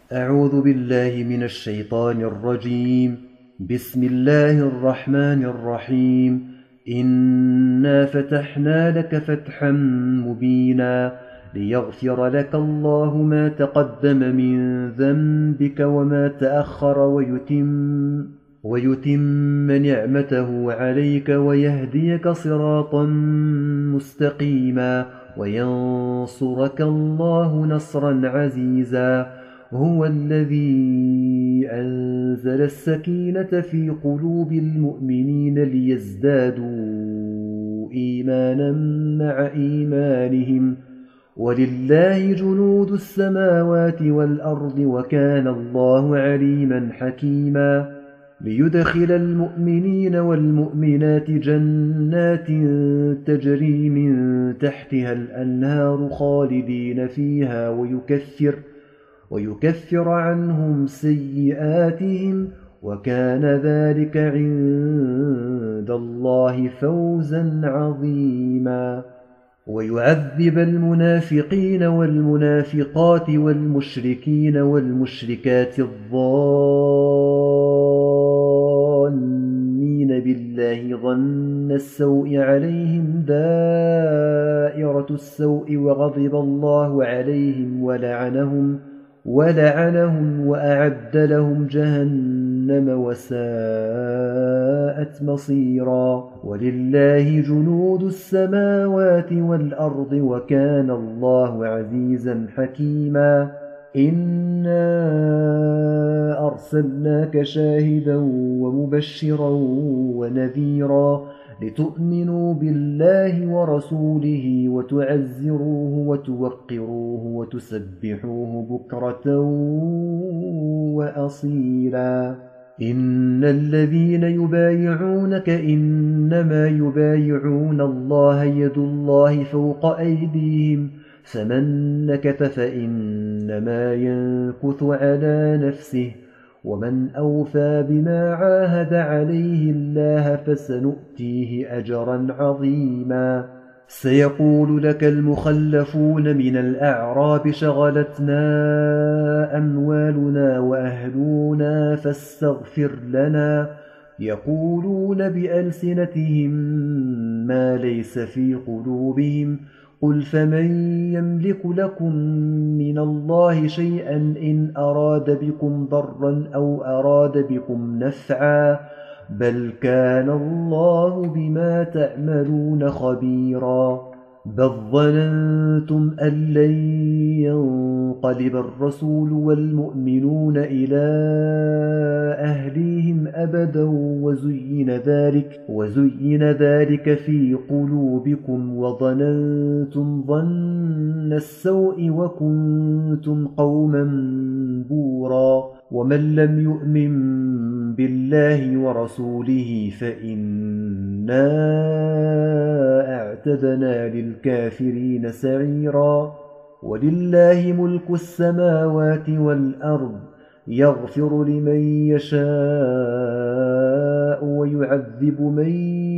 أعوذ بالله من الشيطان الرجيم. بسم الله الرحمن الرحيم. إنا فتحنا لك فتحا مبينا ليغفر لك الله ما تقدم من ذنبك وما تأخر ويتم نعمته عليك ويهديك صراطا مستقيما وينصرك الله نصرا عزيزا. هو الذي أنزل السكينة في قلوب المؤمنين ليزدادوا إيمانا مع إيمانهم ولله جنود السماوات والأرض وكان الله عليما حكيما. ليدخل المؤمنين والمؤمنات جنات تجري من تحتها الأنهار خالدين فيها ويكفر عنهم سيئاتهم وكان ذلك عند الله فوزا عظيما. ويعذب المنافقين والمنافقات والمشركين والمشركات الظانين بالله ظن السوء عليهم دائرة السوء وغضب الله عليهم ولعنهم وأعد لهم جهنم وساءت مصيرا. ولله جنود السماوات والأرض وكان الله عزيزا حكيما. إنا أرسلناك شاهدا ومبشرا ونذيرا لتؤمنوا بالله ورسوله وتعزروه وتوقروه وتسبحوه بكرة وأصيلا. إن الذين يبايعونك إنما يبايعون الله يد الله فوق أيديهم فمن نكث فإنما ينكث على نفسه ومن أوفى بما عاهد عليه الله فسنؤتيه أجرا عظيما. سيقول لك المخلفون من الأعراب شغلتنا أموالنا وأهلنا فاستغفر لنا يقولون بألسنتهم ما ليس في قلوبهم قل فمن يملك لكم من الله شيئا إن أراد بكم ضرا أو أراد بكم نفعا بل كان الله بما تعملون خبيرا. بل ظننتم أن لن ينقلب الرسول والمؤمنون إلى أهليهم أبدا وزين ذلك في قلوبكم وظننتم ظن السوء وكنتم قوما بورا. ومن لم يؤمن بالله ورسوله فإنا أعتدنا للكافرين سعيرا. ولله ملك السماوات والأرض يغفر لمن يشاء ويعذب من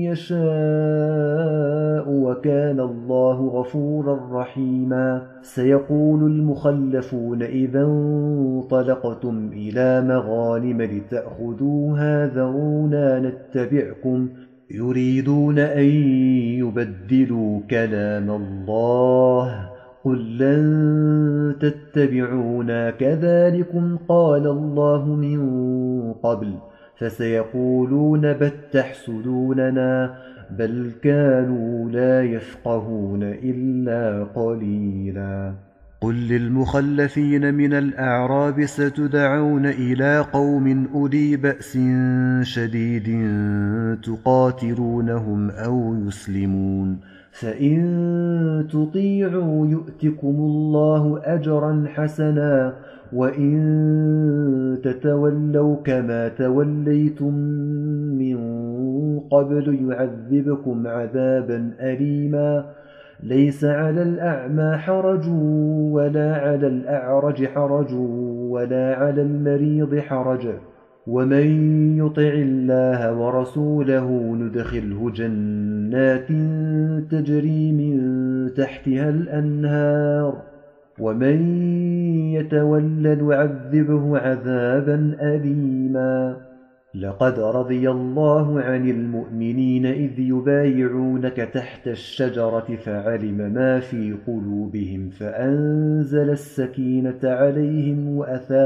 يشاء وكان الله غفورا رحيما. سيقول المخلفون إذا انطلقتم إلى مغانم لتأخذوها ذرونا نتبعكم يريدون أن يبدلوا كلام الله قل لن تتبعونا كذلكم قال الله من قبل فسيقولون بل تحسدوننا بل كانوا لا يفقهون إلا قليلا. قل للمخلفين من الأعراب ستدعون إلى قوم أولي بأس شديد تقاتلونهم أو يسلمون فإن تطيعوا يؤتكم الله أجرا حسنا وإن تتولوا كما توليتم من قبل يعذبكم عذابا أليما. ليس على الأعمى حرج ولا على الأعرج حرج ولا على المريض حرج ومن يطع الله ورسوله ندخله جنات تجري من تحتها الأنهار ومن يتول نعذبه عذابا أليما لقد رضي الله عن المؤمنين إذ يبايعونك تحت الشجرة فعلم ما في قلوبهم فأنزل السكينة عليهم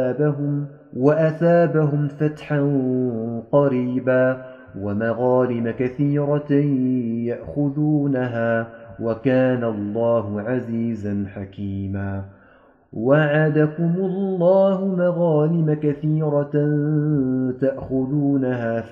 وأثابهم فتحا قريبا ومغانم كثيرة يأخذونها وكان الله عزيزا حكيما وعدكم الله مغانم كثيرة تأخذونها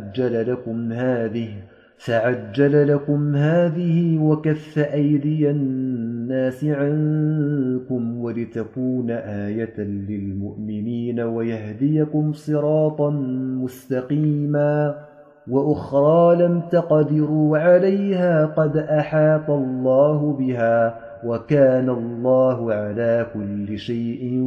فعجل لكم هذه وكف أيدي الناس عنكم ولتكون آية للمؤمنين ويهديكم صراطا مستقيما وأخرى لم تقدروا عليها قد أحاط الله بها وكان الله على كل شيء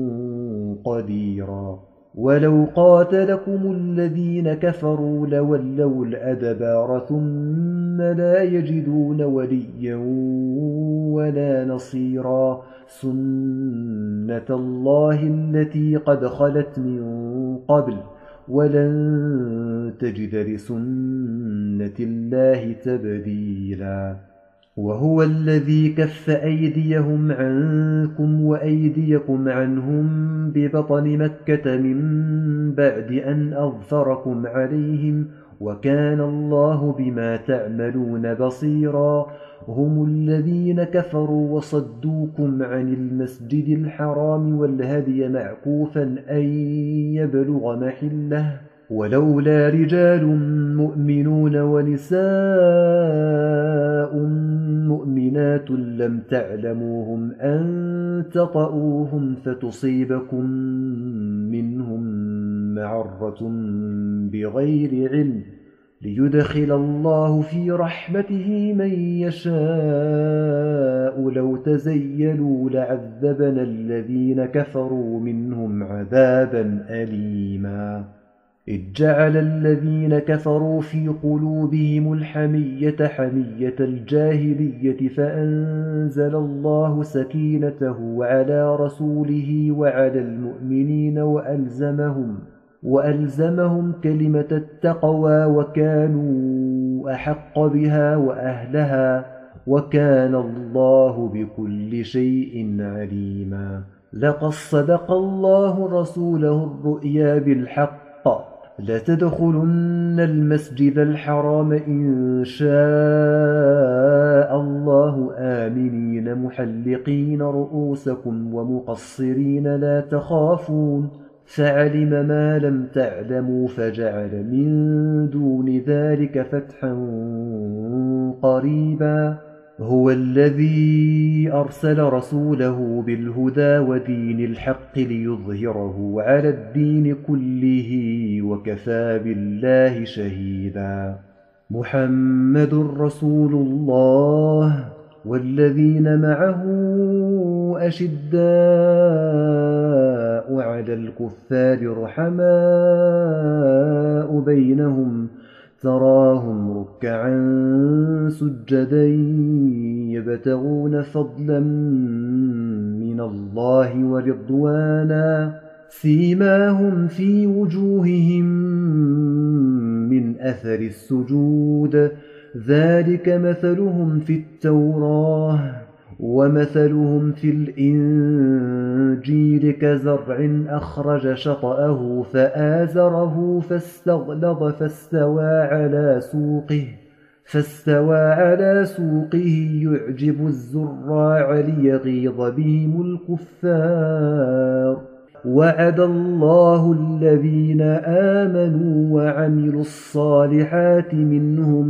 قديرا ولو قاتلكم الذين كفروا لولوا الأدبار ثم لا يجدون وليا ولا نصيرا سنة الله التي قد خلت من قبل ولن تجد لسنة الله تبديلا وهو الذي كف أيديهم عنكم وأيديكم عنهم ببطن مكة من بعد أن أظفركم عليهم وكان الله بما تعملون بصيرا هم الذين كفروا وصدوكم عن المسجد الحرام والهدي معكوفا أن يبلغ محله ولولا رجال مؤمنون ونساء مؤمنات لم تعلموهم أن تطؤوهم فتصيبكم منهم معرة بغير علم ليدخل الله في رحمته من يشاء لو تزيلوا لعذبنا الذين كفروا منهم عذابا أليما إذ جعل الذين كفروا في قلوبهم الحمية حمية الجاهلية فأنزل الله سكينته على رسوله وعلى المؤمنين وألزمهم كلمة التقوى وكانوا أحق بها وأهلها وكان الله بكل شيء عليما لقد صدق الله رسوله الرؤيا بالحق لتدخلن المسجد الحرام إن شاء الله آمنين محلقين رؤوسكم ومقصرين لا تخافون فعلم ما لم تعلموا فجعل من دون ذلك فتحا قريبا هو الذي أرسل رسوله بالهدى ودين الحق ليظهره على الدين كله وكفى بالله شهيدا محمد رسول الله والذين معه أشداء على الكفار رحماء بينهم تراهم ركعا سجدا يبتغون فضلا من الله ورضوانا سيماهم في وجوههم من أثر السجود ذلك مثلهم في التوراة ومثلهم في الإنجيل كزرع أخرج شطأه فآزره فاستغلظ فاستوى على سوقه يعجب الزراع ليغيظ بهم الكفار وعد الله الذين آمنوا وعملوا الصالحات منهم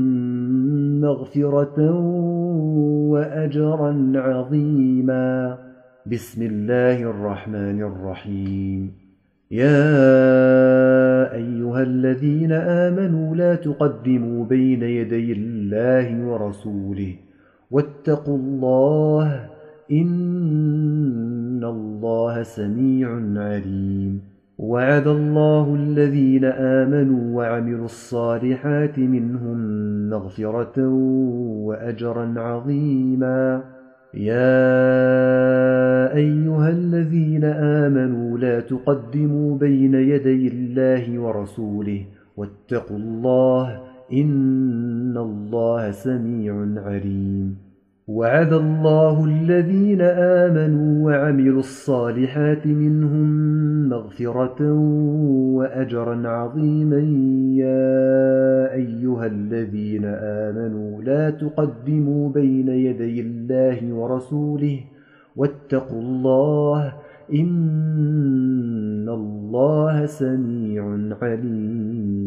مغفرة وأجرا عظيما بسم الله الرحمن الرحيم يا أيها الذين آمنوا لا تقدموا بين يدي الله ورسوله واتقوا الله إن الله سميع عليم وعد الله الذين آمنوا وعملوا الصالحات منهم مغفرة وأجرا عظيما يا أيها الذين آمنوا لا تقدموا بين يدي الله ورسوله واتقوا الله إن الله سميع عليم وعد الله الذين آمنوا وعملوا الصالحات منهم مغفرة وأجرا عظيما يا أيها الذين آمنوا لا تقدموا بين يدي الله ورسوله واتقوا الله إن الله سميع عليم